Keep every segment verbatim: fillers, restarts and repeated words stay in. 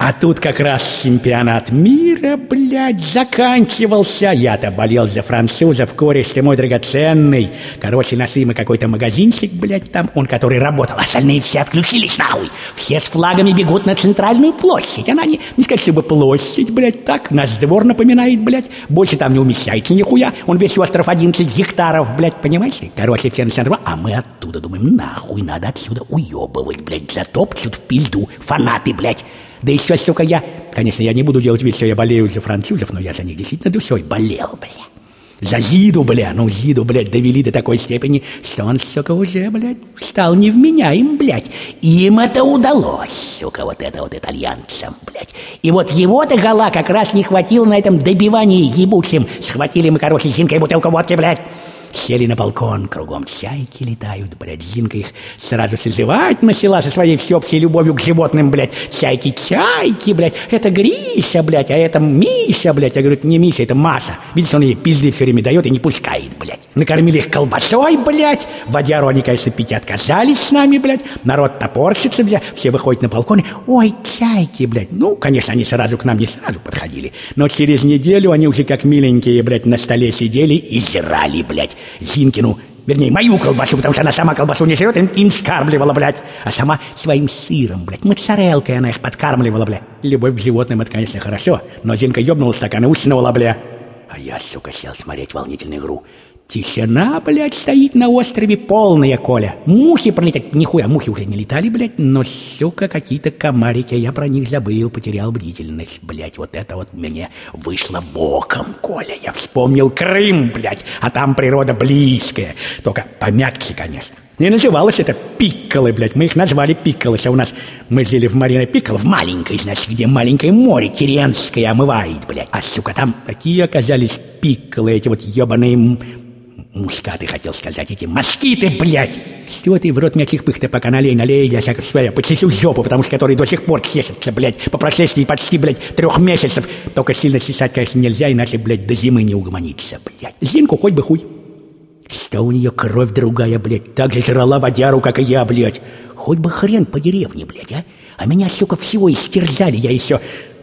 А тут как раз чемпионат мира, блядь, заканчивался. Я-то болел за французов, кореш ты мой драгоценный. Короче, нашли мы какой-то магазинчик, блядь, там, он который работал. Остальные все отключились, нахуй. Все с флагами бегут на центральную площадь. Она не, не сказать, чтобы площадь, блядь, так. Наш двор напоминает, блядь. Больше там не умещается нихуя. Он весь остров одиннадцать гектаров, блядь, понимаете? Короче, все начинают, а мы оттуда думаем, нахуй, надо отсюда уебывать, блядь. Затопчут в пизду фанаты, блядь. Да еще, сука, я... Конечно, я не буду делать вид, что я болею за французов, но я за них действительно душой болел, бля. За Зиду, бля. Ну, Зиду, блядь, довели до такой степени, что он, сука, уже, блядь, стал невменяем, блядь. И им это удалось, сука, вот это вот итальянцам, блядь. И вот его-то гола как раз не хватило на этом добивании ебучим. Схватили мы, короче, с Зинкой бутылку водки, блядь. Сели на балкон, кругом чайки летают, блядь, Зинка их сразу созывать начала со своей всеобщей любовью к животным, блядь. Чайки-чайки, блядь, это Гриша, блядь, а это Миша, блядь. Я говорю, это не Миша, это Маша. Видишь, он ей пизды все время дает и не пускает, блядь. Накормили их колбасой, блядь. Водяру они, конечно, пить отказались с нами, блядь. Народ топорщится, блядь, все выходят на балконы. Ой, чайки, блядь. Ну, конечно, они сразу к нам не сразу подходили. Но через неделю они уже как миленькие, блядь, на столе сидели и жрали, блядь, Зинкину, вернее, мою колбасу, потому что она сама колбасу не жрет, им, им скармливала, блядь. А сама своим сыром, блядь, моцарелкой она их подкармливала, блядь. Любовь к животным, это, конечно, хорошо, но Зинка ёбнула стакан и уснула, блядь. А я, сука, сел смотреть волнительную игру. Тишина, блядь, стоит на острове полная, Коля. Мухи пролетят, нихуя, мухи уже не летали, блядь, но, сука, какие-то комарики, я про них забыл, потерял бдительность, блядь. Вот это вот мне вышло боком, Коля. Я вспомнил Крым, блядь, а там природа близкая, только помягче, конечно. Не называлось это Пикколы, блядь, мы их назвали Пикколы, а у нас мы жили в Марино Пикколо, в маленькой, значит, где маленькое море Тиренское омывает, блядь. А, сука, там такие оказались Пикколы, эти вот ебаные... Мускаты, хотел сказать, эти москиты, блядь! Что ты в рот мягких пых-то пока налей, налей, я всякого своя почесю жопу, потому что который до сих пор чешется, блядь, по прошествии почти, блядь, трех месяцев. Только сильно чесать, конечно, нельзя, иначе, блядь, до зимы не угомониться, блядь. Зинку хоть бы хуй. Что у нее кровь другая, блядь, так же жрала водяру, как и я, блядь. Хоть бы хрен по деревне, блядь, а? А меня, сука, всего истерзали, я еще...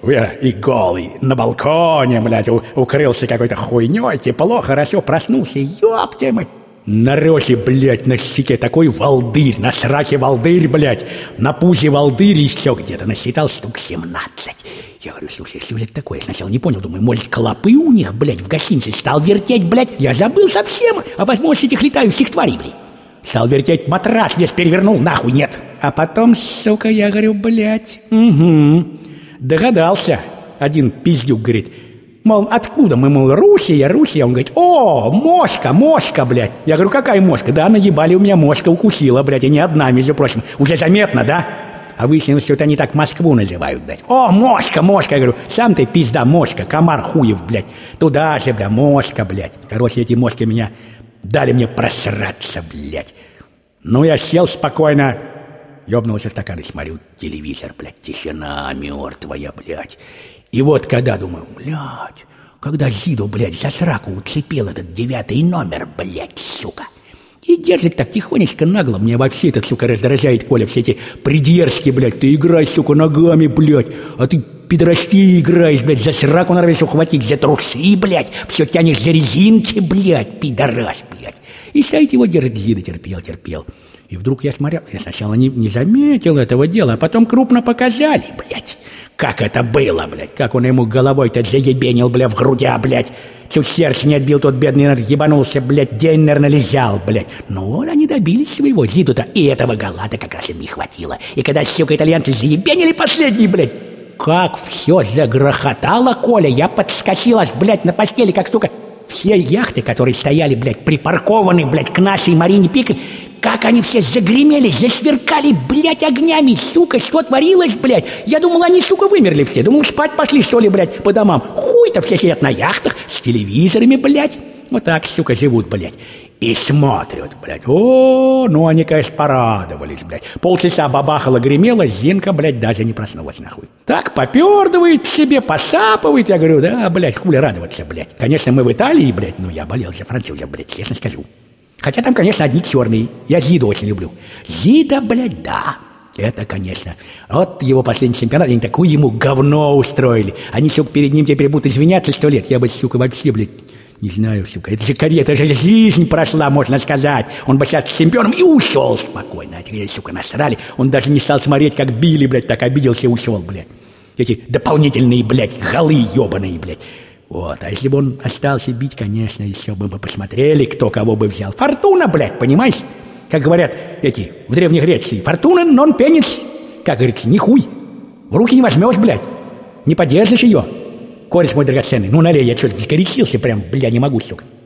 И голый, на балконе, блядь, у, укрылся какой-то хуйней, тепло, хорошо, проснулся, ёпте мать. На роже, блядь, на щеке такой волдырь, на сраке волдырь, блядь, на пузе волдырь еще где-то, насчитал штук семнадцать. Я говорю, слушай, что это такое? Я сначала не понял, думаю, может, клопы у них, блядь, в гостинице, стал вертеть, блядь, я забыл совсем о возможности этих летающих тварей, блядь. Стал вертеть, матрас весь перевернул, нахуй нет. А потом, сука, я говорю, блядь, угу. Догадался. Один пиздюк говорит, мол, откуда мы, мол, Руссия, Руссия. Он говорит, о, мошка, мошка, блядь. Я говорю, какая мошка? Да, наебали, у меня мошка укусила, блядь, и не одна, между прочим. Уже заметно, да? А выяснилось, что это они так Москву называют, блядь. О, мошка, мошка. Я говорю, сам ты пизда, мошка, комар хуев, блядь. Туда же, бля, мошка, блядь. Короче, эти мошки меня дали мне просраться, блядь. Ну, я сел спокойно. Ёбнулся в стакан и смотрю телевизор, блядь, тишина мертвая, блядь. И вот когда думаю, блядь, когда Зиду, блядь, за сраку уцепил этот девятый номер, блядь, сука. И держит так тихонечко нагло. Мне вообще этот, сука, раздражает, Коля, все эти придержки, блядь. Ты играй, сука, ногами, блядь. А ты пидорасти играешь, блядь, за сраку норовишь ухватить, за трусы, блядь. Все тянешь за резинки, блядь, пидорас, блядь. И стоит его держит Зида, терпел, терпел. И вдруг я смотрел, я сначала не, не заметил этого дела, а потом крупно показали, блядь. Как это было, блядь, как он ему головой-то заебенил, блядь, в грудя, блядь. Чуть сердце не отбил, тот бедный ебанулся, блядь, день, наверное, лежал, блядь. Но вот они добились своего, Зиду-то, и этого галата как раз им не хватило. И когда, сука, итальянцы заебенили последний, блядь, как все загрохотало, Коля, я подскочил аж, блядь, на постели, как, сука, все яхты, которые стояли, блядь, припаркованы, блядь, к нашей Марине Пикколо, как они все загремели, засверкали, блядь, огнями, сука, что творилось, блядь? Я думал, они, сука, вымерли все. Думал, спать пошли, что ли, блядь, по домам. Хуй-то все сидят на яхтах с телевизорами, блядь. Вот так, сука, живут, блядь. И смотрят, блядь. О, ну они, конечно, порадовались, блядь. Полчаса бабахало, гремело, Зинка, блядь, даже не проснулась, нахуй. Так попердывает себе, посапывает. Я говорю, да, блядь, хули радоваться, блядь. Конечно, мы в Италии, блядь, но я болел за французов, блядь, честно скажу. Хотя там, конечно, одни черные. Я Зиду очень люблю. Зида, блядь, да. Это, конечно. Вот его последний чемпионат, они такую ему говно устроили. Они, сука, перед ним теперь будут извиняться сто лет. Я бы, сука, вообще, блядь, не знаю, сука. Это же карьера, это же жизнь прошла, можно сказать. Он бы сейчас чемпионом и ушел спокойно. А теперь, сука, насрали. Он даже не стал смотреть, как били, блядь, так обиделся и ушел, блядь. Эти дополнительные, блядь, голы ебаные, блядь. Вот, а если бы он остался бить, конечно, еще бы мы посмотрели, кто кого бы взял. Фортуна, блядь, понимаешь? Как говорят эти в Древней Греции, фортуна нон пенис. Как говорится, не хуй. В руки не возьмешь, блядь. Не поддержишь ее. Кореш мой драгоценный, ну налей, я что-то дискоричился прям, бля, не могу, сука.